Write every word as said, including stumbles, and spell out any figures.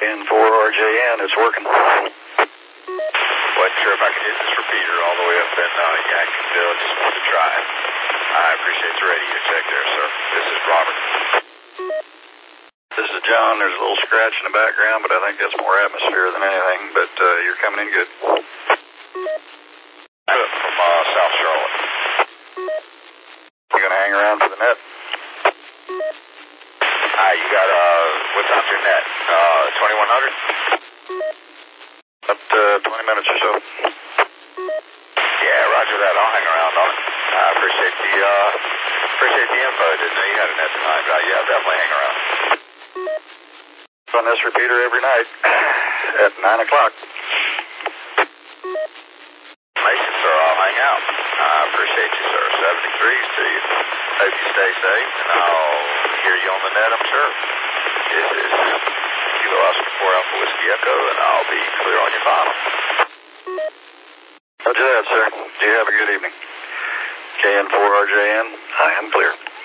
N four R J N, it's working. Wasn't sure if I could hit this repeater all the way up in uh, Yanktonville. Just wanted to try it. I appreciate the radio check there, sir. This is Robert. This is John. There's a little scratch in the background, but I think that's more atmosphere than anything. But uh, you're coming in good. Good, from uh, South Charlotte. You gonna hang around for the net? Hi, you got, uh, what's on your net? Uh, twenty-one hundred? About uh, twenty minutes or so. Yeah, roger that. I'll hang around on it. I appreciate the, uh, appreciate the info. Didn't know you had a net tonight, but yeah, definitely hang around. On this repeater every night at nine o'clock. Information, sir. I'll hang out. I appreciate you, sir. seventy-threes to you. Hope you stay safe, and I'll hear you on the net, I'm sure. This is Kilo Oscar four Alpha Whiskey Echo, and I'll be clear on your final. Roger that, sir. You have a good evening. K N four R J N, I am clear.